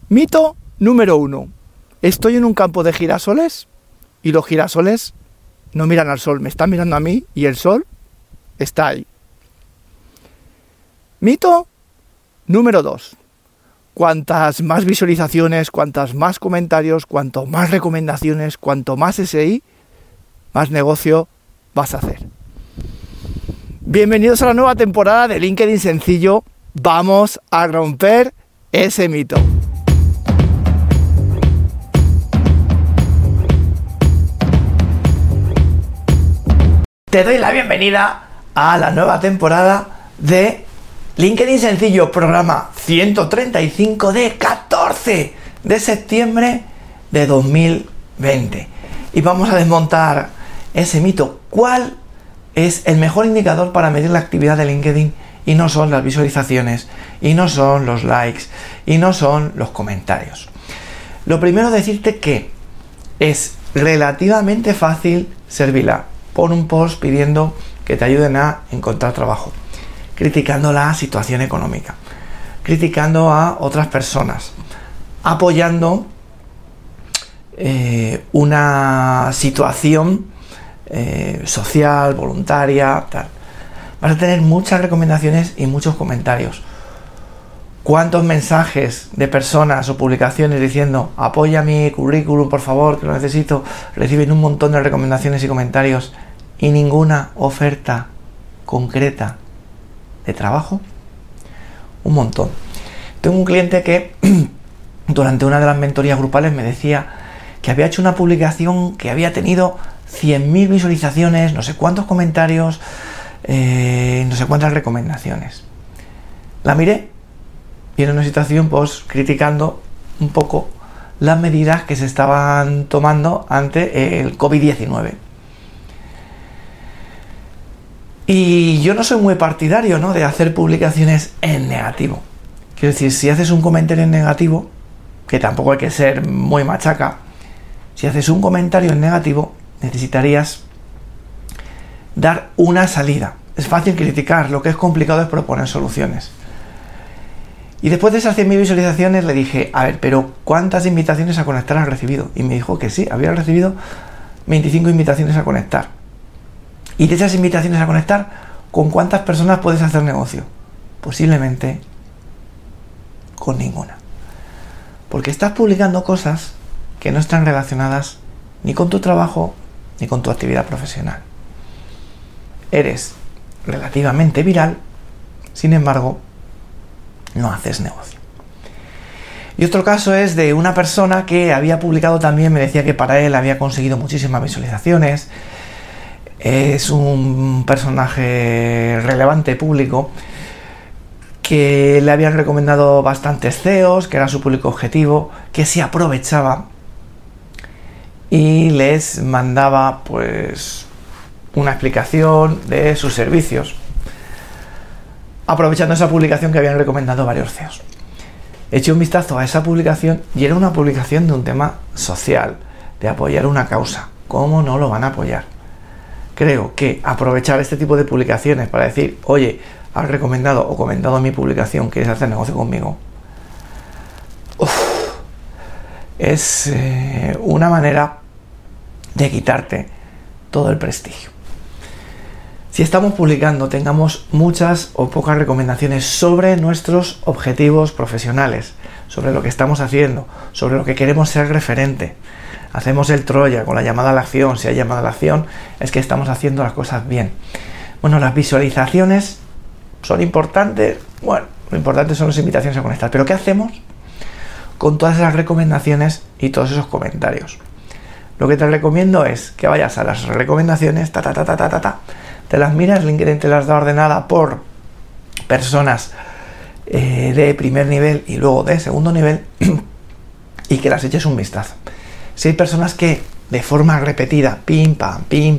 Mito número 1. Estoy en un campo de girasoles y los girasoles no miran al sol, me están mirando a mí y el sol está ahí. Mito número 2. Cuantas más visualizaciones, cuantas más comentarios, cuanto más recomendaciones, cuanto más SI, más negocio vas a hacer. Bienvenidos a la nueva temporada de LinkedIn Sencillo. Vamos a romper ese mito. Te doy la bienvenida a la nueva temporada de LinkedIn Sencillo, programa 135 de 14 de septiembre de 2020. Y vamos a desmontar ese mito. ¿Cuál es el mejor indicador para medir la actividad de LinkedIn? Y no son las visualizaciones, y no son los likes, y no son los comentarios. Lo primero, decirte que es relativamente fácil ser viral. Pon un post pidiendo que te ayuden a encontrar trabajo, criticando la situación económica, criticando a otras personas, apoyando una situación social, voluntaria, tal. Vas a tener muchas recomendaciones y muchos comentarios. ¿Cuántos mensajes de personas o publicaciones diciendo apoya mi currículum, por favor, que lo necesito? Reciben un montón de recomendaciones y comentarios y ninguna oferta concreta de trabajo. Un montón. Tengo un cliente que durante una de las mentorías grupales me decía que había hecho una publicación que había tenido 100.000 visualizaciones, no sé cuántos comentarios, no sé cuántas recomendaciones. La miré y era una situación pues criticando un poco las medidas que se estaban tomando ante el COVID-19. Y yo no soy muy partidario, ¿no?, de hacer publicaciones en negativo. Quiero decir, si haces un comentario en negativo, que tampoco hay que ser muy machaca, si haces un comentario en negativo, necesitarías dar una salida. Es fácil criticar, lo que es complicado es proponer soluciones. Y después de esas 100.000 visualizaciones le dije, a ver, pero ¿cuántas invitaciones a conectar has recibido? Y me dijo que sí, había recibido 25 invitaciones a conectar. Y de esas invitaciones a conectar, ¿con cuántas personas puedes hacer negocio? Posiblemente con ninguna. Porque estás publicando cosas que no están relacionadas ni con tu trabajo ni con tu actividad profesional. Eres relativamente viral, sin embargo, no haces negocio. Y otro caso es de una persona que había publicado también, me decía que para él había conseguido muchísimas visualizaciones. Es un personaje relevante público que le habían recomendado bastantes CEOs, que era su público objetivo, que se aprovechaba y les mandaba pues una explicación de sus servicios, aprovechando esa publicación que habían recomendado varios CEOs. Eché un vistazo a esa publicación y era una publicación de un tema social, de apoyar una causa. ¿Cómo no lo van a apoyar? Creo que aprovechar este tipo de publicaciones para decir, oye, has recomendado o comentado mi publicación, ¿quieres hacer negocio conmigo? Es una manera de quitarte todo el prestigio. Si estamos publicando, tengamos muchas o pocas recomendaciones sobre nuestros objetivos profesionales, sobre lo que estamos haciendo, sobre lo que queremos ser referente. Hacemos el Troya con la llamada a la acción. Si hay llamada a la acción, es que estamos haciendo las cosas bien. Bueno, las visualizaciones son importantes. Bueno, lo importante son las invitaciones a conectar. Pero ¿qué hacemos con todas esas recomendaciones y todos esos comentarios? Lo que te recomiendo es que vayas a las recomendaciones, te las miras, LinkedIn te las da ordenada por personas de primer nivel y luego de segundo nivel y que las eches un vistazo. Si hay personas que de forma repetida, pim pam,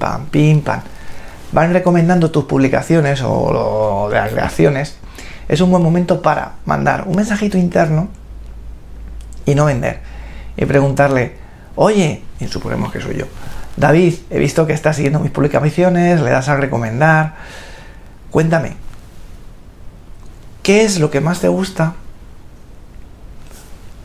van recomendando tus publicaciones o las reacciones, es un buen momento para mandar un mensajito interno y no vender. Y preguntarle, oye, y suponemos que soy yo, David, he visto que estás siguiendo mis publicaciones, le das a recomendar. Cuéntame, ¿qué es lo que más te gusta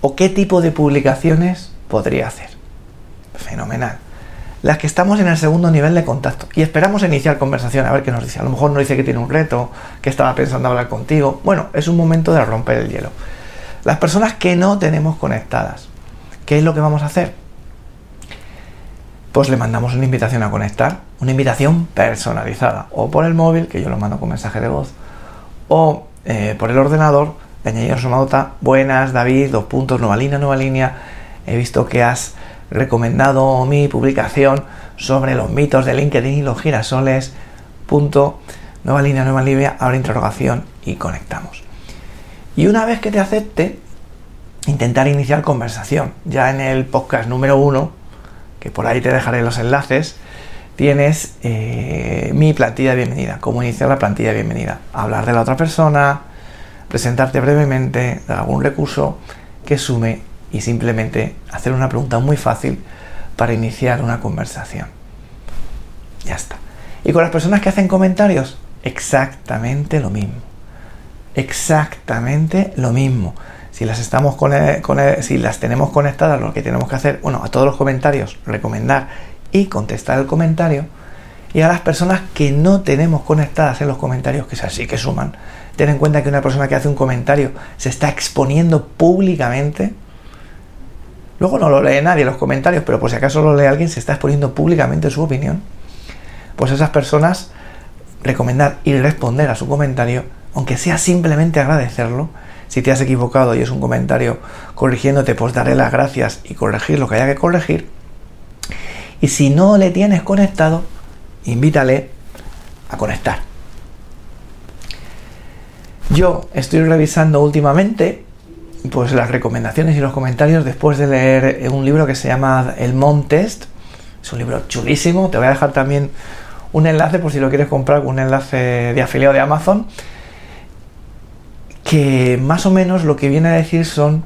¿O qué tipo de publicaciones podría hacer? Fenomenal. Las que estamos en el segundo nivel de contacto y esperamos iniciar conversación, a ver qué nos dice. A lo mejor nos dice que tiene un reto, que estaba pensando hablar contigo. Bueno, es un momento de romper el hielo. Las personas que no tenemos conectadas, ¿qué es lo que vamos a hacer? Pues le mandamos una invitación a conectar, una invitación personalizada, o por el móvil, que yo lo mando con mensaje de voz, o por el ordenador, le añadimos una nota: buenas, David, nueva línea, he visto que has recomendado mi publicación sobre los mitos de LinkedIn y los girasoles, nueva línea, abre interrogación y conectamos. Y una vez que te acepte, intentar iniciar conversación. Ya en el podcast número 1, que por ahí te dejaré los enlaces, tienes mi plantilla de bienvenida, cómo iniciar la plantilla de bienvenida, hablar de la otra persona, presentarte brevemente, dar algún recurso que sume y simplemente hacer una pregunta muy fácil para iniciar una conversación. Ya está. Y con las personas que hacen comentarios, exactamente lo mismo. Exactamente lo mismo. Si las estamos si las tenemos conectadas, lo que tenemos que hacer, a todos los comentarios, recomendar y contestar el comentario. Y a las personas que no tenemos conectadas en los comentarios, que es así que suman, ten en cuenta que una persona que hace un comentario se está exponiendo públicamente. Luego no lo lee nadie los comentarios, pero por si acaso lo lee alguien, se está exponiendo públicamente su opinión. Pues a esas personas, recomendar y responder a su comentario, aunque sea simplemente agradecerlo. Si te has equivocado y es un comentario corrigiéndote, pues daré las gracias y corregir lo que haya que corregir. Y si no le tienes conectado, invítale a conectar. Yo estoy revisando últimamente pues las recomendaciones y los comentarios después de leer un libro que se llama El Mom Test. Es un libro chulísimo. Te voy a dejar también un enlace por si lo quieres comprar, un enlace de afiliado de Amazon, que más o menos lo que viene a decir son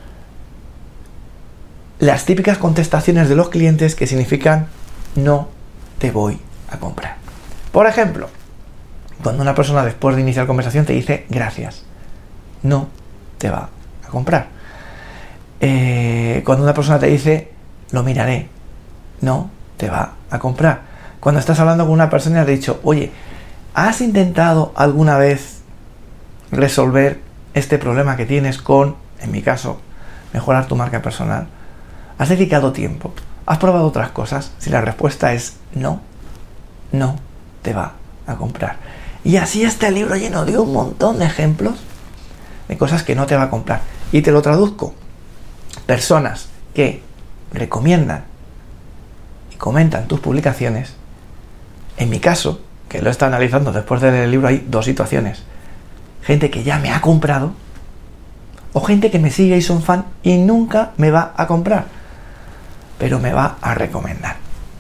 las típicas contestaciones de los clientes que significan no te voy a comprar. Por ejemplo, cuando una persona después de iniciar conversación te dice gracias, no te va a comprar. Cuando una persona te dice lo miraré, no te va a comprar. Cuando estás hablando con una persona y has dicho, oye, ¿has intentado alguna vez resolver este problema que tienes con, en mi caso, mejorar tu marca personal? ¿Has dedicado tiempo? ¿Has probado otras cosas? Si la respuesta es no, no te va a comprar. Y así está el libro lleno de un montón de ejemplos de cosas que no te va a comprar. Y te lo traduzco. Personas que recomiendan y comentan tus publicaciones. En mi caso, que lo he estado analizando después de leer el libro, hay dos situaciones. Gente que ya me ha comprado o gente que me sigue y son fan y nunca me va a comprar, pero me va a recomendar.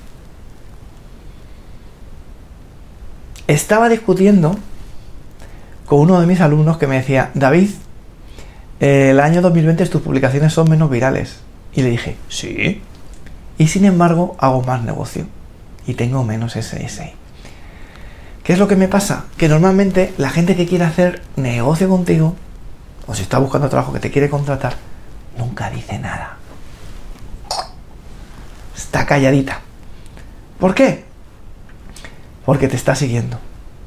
Estaba discutiendo con uno de mis alumnos que me decía, David, el año 2020 tus publicaciones son menos virales. Y le dije, sí. Y sin embargo hago más negocio y tengo menos SSI. ¿Qué es lo que me pasa? Que normalmente la gente que quiere hacer negocio contigo, o si está buscando trabajo que te quiere contratar, nunca dice nada. Está calladita. ¿Por qué? Porque te está siguiendo.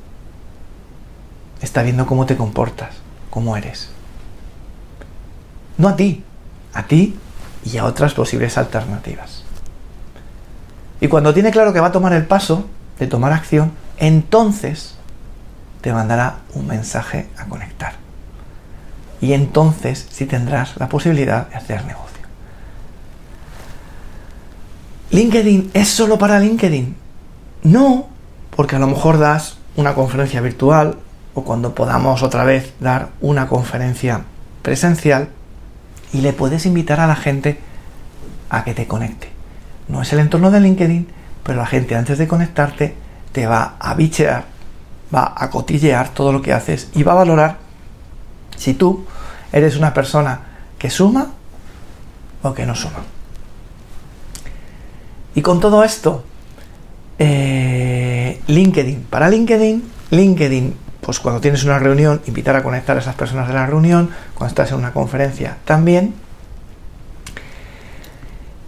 Está viendo cómo te comportas, cómo eres. No a ti y a otras posibles alternativas. Y cuando tiene claro que va a tomar el paso de tomar acción, entonces te mandará un mensaje a conectar. Y entonces sí tendrás la posibilidad de hacer negocio. ¿LinkedIn es solo para LinkedIn? No, porque a lo mejor das una conferencia virtual o cuando podamos otra vez dar una conferencia presencial y le puedes invitar a la gente a que te conecte. No es el entorno de LinkedIn, pero la gente antes de conectarte te va a bichear, va a cotillear todo lo que haces y va a valorar si tú eres una persona que suma o que no suma. Y con todo esto, LinkedIn. Para LinkedIn, pues cuando tienes una reunión, invitar a conectar a esas personas de la reunión, cuando estás en una conferencia también,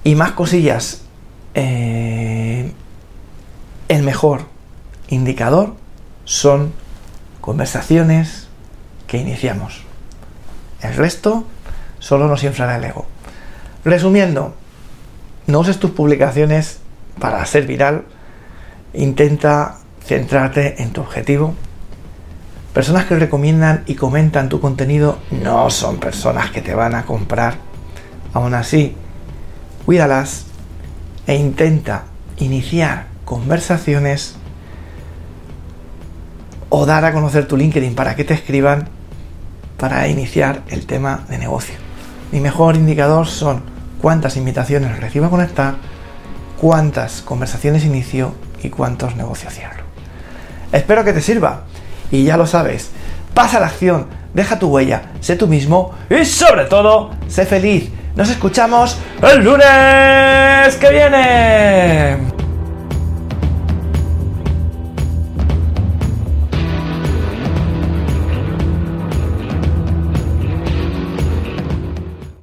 y más cosillas. El mejor indicador son conversaciones que iniciamos. El resto solo nos inflará el ego. Resumiendo, no uses tus publicaciones para ser viral. Intenta centrarte en tu objetivo. Personas que recomiendan y comentan tu contenido no son personas que te van a comprar. Aún así, cuídalas e intenta iniciar conversaciones o dar a conocer tu LinkedIn para que te escriban para iniciar el tema de negocio. Mi mejor indicador son cuántas invitaciones recibo a conectar, cuántas conversaciones inicio y cuántos negocios cierro. Espero que te sirva y ya lo sabes, pasa a la acción, deja tu huella, sé tú mismo y sobre todo, sé feliz. Nos escuchamos el lunes que viene.